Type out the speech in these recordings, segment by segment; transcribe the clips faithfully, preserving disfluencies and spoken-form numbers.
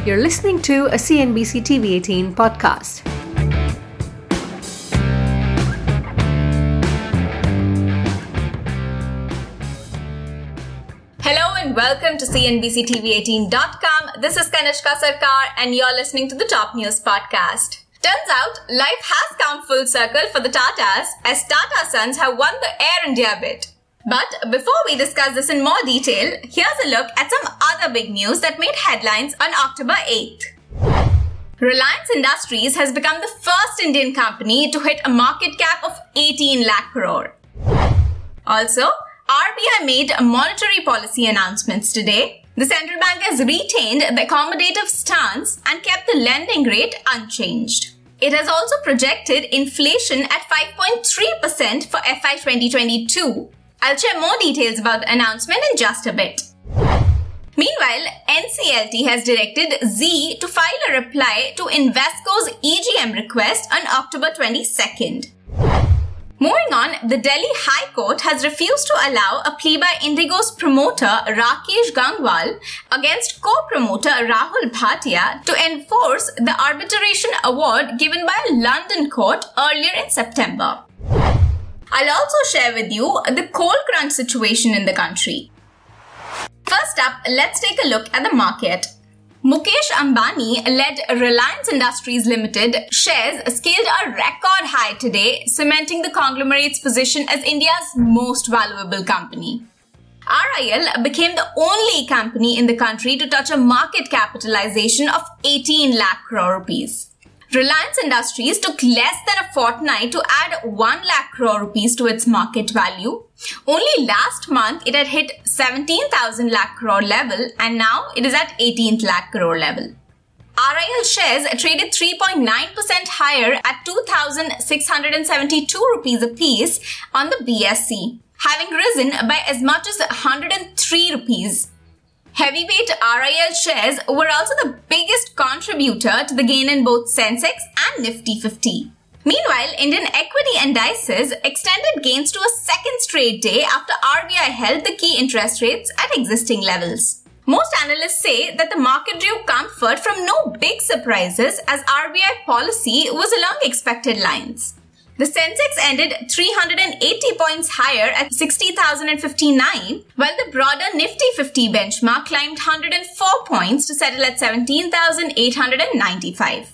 You're listening to a C N B C T V eighteen podcast. Hello and welcome to C N B C T V eighteen dot com. This is Kanishka Sarkar and you're listening to the Top News Podcast. Turns out, life has come full circle for the Tatas as Tata Sons have won the Air India bid. But before we discuss this in more detail, here's a look at some other big news that made headlines on October eighth. Reliance Industries has become the first Indian company to hit a market cap of eighteen lakh crore. Also, R B I made monetary policy announcements today. The central bank has retained the accommodative stance and kept the lending rate unchanged. It has also projected inflation at five point three percent for F Y twenty twenty-two. I'll share more details about the announcement in just a bit. Meanwhile, N C L T has directed Zee to file a reply to Invesco's E G M request on October twenty-second. Moving on, the Delhi High Court has refused to allow a plea by Indigo's promoter Rakesh Gangwal against co-promoter Rahul Bhatia to enforce the arbitration award given by a London court earlier in September. I'll also share with you the coal crunch situation in the country. First up, let's take a look at the market. Mukesh Ambani-led Reliance Industries Limited shares scaled a record high today, cementing the conglomerate's position as India's most valuable company. R I L became the only company in the country to touch a market capitalization of eighteen lakh crore rupees. Reliance Industries took less than a fortnight to add one lakh crore rupees to its market value. Only last month it had hit seventeen thousand lakh crore level and now it is at eighteenth lakh crore level. R I L shares traded three point nine percent higher at two thousand six hundred seventy-two rupees apiece on the B S E, having risen by as much as one hundred three rupees. Heavyweight R I L shares were also the biggest contributor to the gain in both Sensex and Nifty fifty. Meanwhile, Indian equity indices extended gains to a second straight day after R B I held the key interest rates at existing levels. Most analysts say that the market drew comfort from no big surprises as R B I policy was along expected lines. The Sensex ended three hundred eighty points higher at sixty thousand fifty-nine, while the broader Nifty fifty benchmark climbed one hundred four points to settle at seventeen thousand eight hundred ninety-five.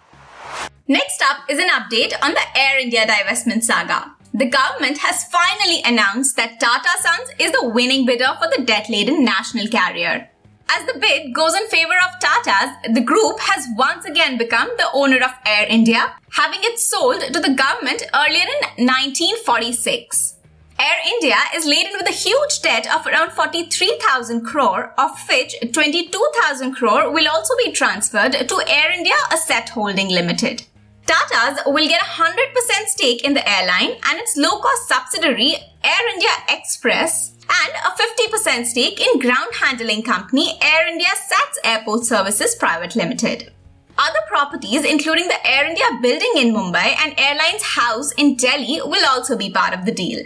Next up is an update on the Air India divestment saga. The government has finally announced that Tata Sons is the winning bidder for the debt-laden national carrier. As the bid goes in favor of Tata's, the group has once again become the owner of Air India, having it sold to the government earlier in nineteen forty-six. Air India is laden with a huge debt of around forty-three thousand crore, of which twenty-two thousand crore will also be transferred to Air India Asset Holding Limited. Tata's will get a one hundred percent stake in the airline and its low-cost subsidiary Air India Express, and a fifty percent stake in ground handling company Air India SATS Airport Services Private Limited. Other properties including the Air India building in Mumbai and Airlines House in Delhi will also be part of the deal.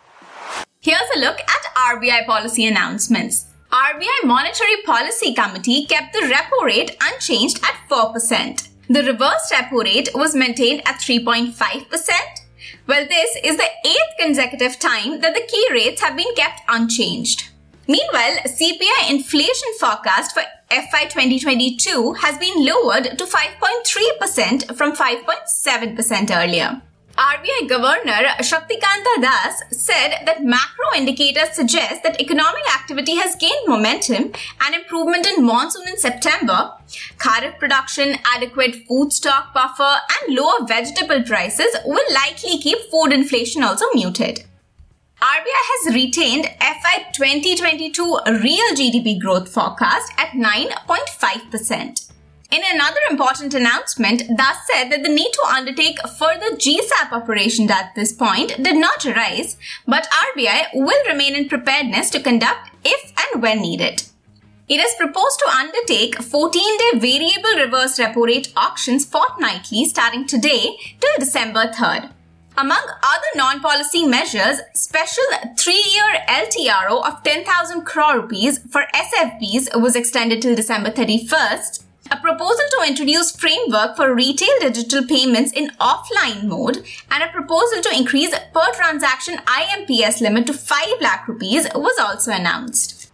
Here's a look at R B I policy announcements. R B I Monetary Policy Committee kept the repo rate unchanged at four percent. The reverse repo rate was maintained at three point five percent. Well, this is the eighth consecutive time that the key rates have been kept unchanged. Meanwhile, C P I inflation forecast for F Y twenty twenty-two has been lowered to five point three percent from five point seven percent earlier. R B I Governor Shaktikanta Das said that macro indicators suggest that economic activity has gained momentum and improvement in monsoon in September. Kharif production, adequate food stock buffer and lower vegetable prices will likely keep food inflation also muted. R B I has retained F Y twenty twenty-two real G D P growth forecast at nine point five percent. In another important announcement, Das said that the need to undertake further G SAP operations at this point did not arise, but R B I will remain in preparedness to conduct if and when needed. It has proposed to undertake fourteen-day variable reverse repo rate auctions fortnightly starting today till December third. Among other non-policy measures, special three-year L T R O of ten thousand crore rupees for S F Bs was extended till December thirty-first. a proposal to introduce framework for retail digital payments in offline mode, and a proposal to increase per transaction I M P S limit to five lakh rupees was also announced.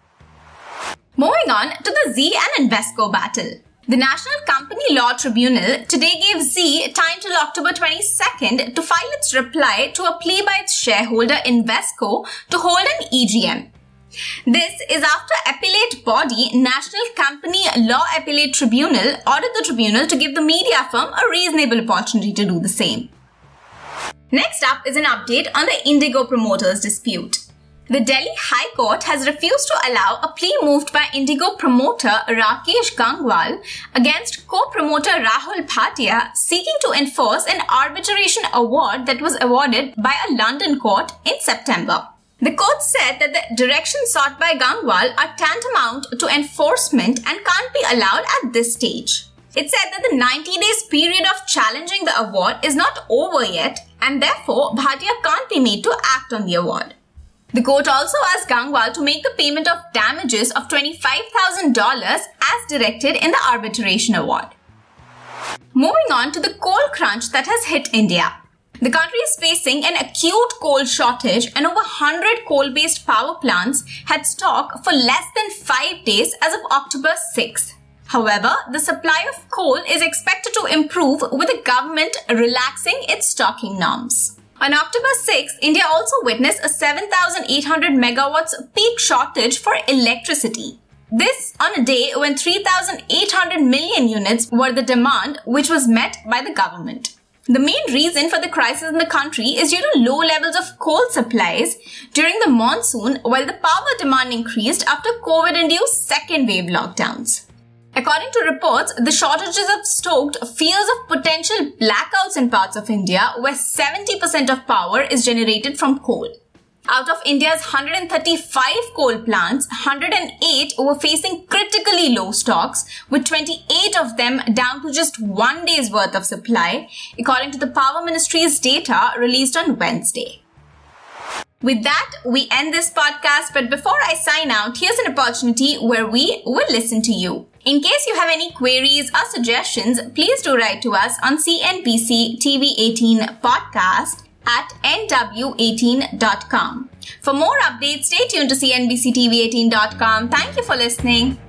Moving on to the Zee and Invesco battle. The National Company Law Tribunal today gave Zee time till October twenty-second to file its reply to a plea by its shareholder Invesco to hold an E G M. This is after appellate body National Company Law Appellate Tribunal ordered the tribunal to give the media firm a reasonable opportunity to do the same. Next up is an update on the Indigo promoters dispute. The Delhi High Court has refused to allow a plea moved by Indigo promoter Rakesh Gangwal against co-promoter Rahul Bhatia seeking to enforce an arbitration award that was awarded by a London court in September. The court said that the directions sought by Gangwal are tantamount to enforcement and can't be allowed at this stage. It said that the ninety days period of challenging the award is not over yet and therefore Bhatia can't be made to act on the award. The court also asked Gangwal to make the payment of damages of twenty-five thousand dollars as directed in the arbitration award. Moving on to the coal crunch that has hit India. The country is facing an acute coal shortage and over one hundred coal-based power plants had stock for less than five days as of October sixth. However, the supply of coal is expected to improve with the government relaxing its stocking norms. On October sixth, India also witnessed a seven thousand eight hundred megawatts peak shortage for electricity. This on a day when three thousand eight hundred million units were the demand, which was met by the government. The main reason for the crisis in the country is due to low levels of coal supplies during the monsoon, while the power demand increased after COVID-induced second wave lockdowns. According to reports, the shortages have stoked fears of potential blackouts in parts of India where seventy percent of power is generated from coal. Out of India's one hundred thirty-five coal plants, one hundred eight were facing critically low stocks, with twenty-eight of them down to just one day's worth of supply, according to the Power Ministry's data released on Wednesday. With that, we end this podcast, but before I sign out, here's an opportunity where we will listen to you. In case you have any queries or suggestions, please do write to us on C N B C T V eighteen podcast at N W eighteen dot com. For more updates, stay tuned to C N B C T V eighteen dot com. Thank you for listening.